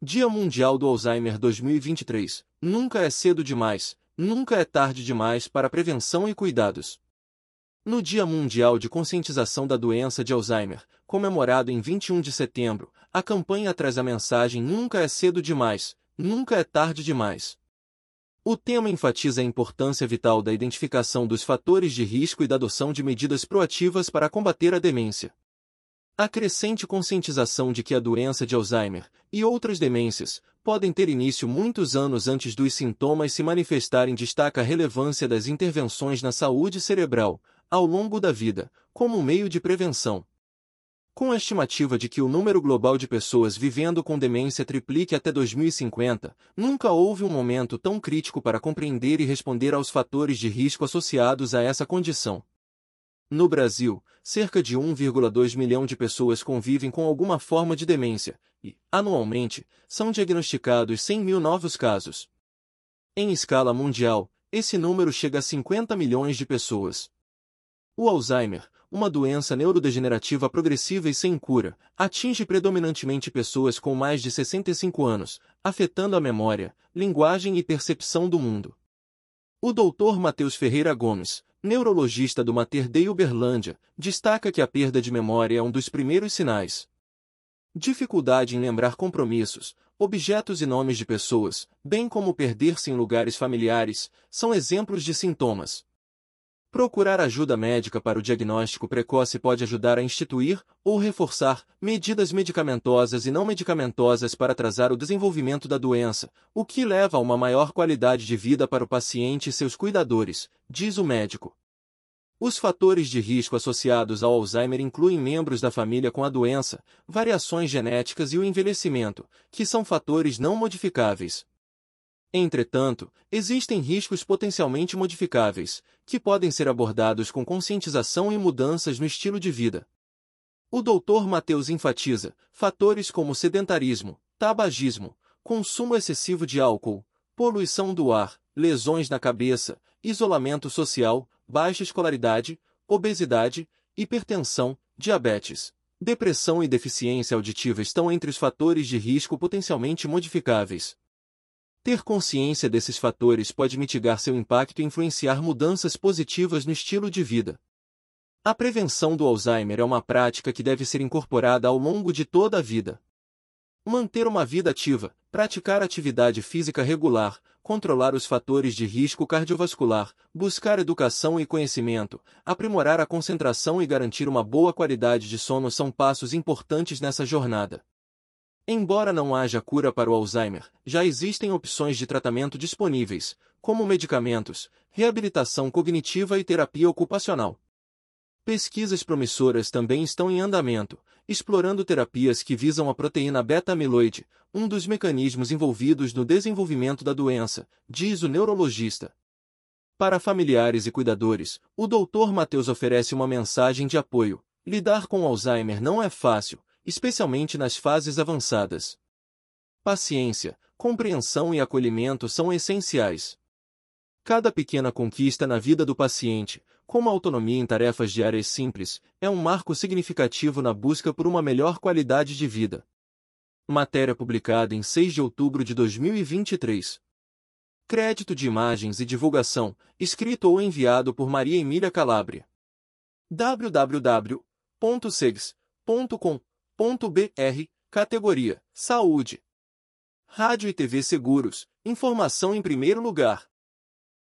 Dia Mundial do Alzheimer 2023. Nunca é cedo demais, nunca é tarde demais para prevenção e cuidados. No Dia Mundial de Conscientização da Doença de Alzheimer, comemorado em 21 de setembro, a campanha traz a mensagem Nunca é cedo demais, nunca é tarde demais. O tema enfatiza a importância vital da identificação dos fatores de risco e da adoção de medidas proativas para combater a demência. A crescente conscientização de que a doença de Alzheimer e outras demências podem ter início muitos anos antes dos sintomas se manifestarem destaca a relevância das intervenções na saúde cerebral, ao longo da vida, como meio de prevenção. Com a estimativa de que o número global de pessoas vivendo com demência triplique até 2050, nunca houve um momento tão crítico para compreender e responder aos fatores de risco associados a essa condição. No Brasil, cerca de 1,2 milhão de pessoas convivem com alguma forma de demência, e, anualmente, são diagnosticados 100 mil novos casos. Em escala mundial, esse número chega a 50 milhões de pessoas. O Alzheimer, uma doença neurodegenerativa progressiva e sem cura, atinge predominantemente pessoas com mais de 65 anos, afetando a memória, linguagem e percepção do mundo. O Dr. Matheus Ferreira Gomes, neurologista do Mater Dei Uberlândia, destaca que a perda de memória é um dos primeiros sinais. Dificuldade em lembrar compromissos, objetos e nomes de pessoas, bem como perder-se em lugares familiares, são exemplos de sintomas. Procurar ajuda médica para o diagnóstico precoce pode ajudar a instituir ou reforçar medidas medicamentosas e não medicamentosas para atrasar o desenvolvimento da doença, o que leva a uma maior qualidade de vida para o paciente e seus cuidadores, diz o médico. Os fatores de risco associados ao Alzheimer incluem membros da família com a doença, variações genéticas e o envelhecimento, que são fatores não modificáveis. Entretanto, existem riscos potencialmente modificáveis, que podem ser abordados com conscientização e mudanças no estilo de vida. O Dr. Matheus enfatiza fatores como sedentarismo, tabagismo, consumo excessivo de álcool, poluição do ar, lesões na cabeça, isolamento social, baixa escolaridade, obesidade, hipertensão, diabetes, depressão e deficiência auditiva estão entre os fatores de risco potencialmente modificáveis. Ter consciência desses fatores pode mitigar seu impacto e influenciar mudanças positivas no estilo de vida. A prevenção do Alzheimer é uma prática que deve ser incorporada ao longo de toda a vida. Manter uma vida ativa, praticar atividade física regular, controlar os fatores de risco cardiovascular, buscar educação e conhecimento, aprimorar a concentração e garantir uma boa qualidade de sono são passos importantes nessa jornada. Embora não haja cura para o Alzheimer, já existem opções de tratamento disponíveis, como medicamentos, reabilitação cognitiva e terapia ocupacional. Pesquisas promissoras também estão em andamento, explorando terapias que visam a proteína beta-amiloide, um dos mecanismos envolvidos no desenvolvimento da doença, diz o neurologista. Para familiares e cuidadores, o Dr. Matheus oferece uma mensagem de apoio. Lidar com o Alzheimer não é fácil, especialmente nas fases avançadas. Paciência, compreensão e acolhimento são essenciais. Cada pequena conquista na vida do paciente, como a autonomia em tarefas diárias simples, é um marco significativo na busca por uma melhor qualidade de vida. Matéria publicada em 6 de outubro de 2023. Crédito de imagens e divulgação, escrito ou enviado por Maria Emília Calabria. www.segs.com.br, categoria Saúde. Rádio e TV Seguros, informação em primeiro lugar.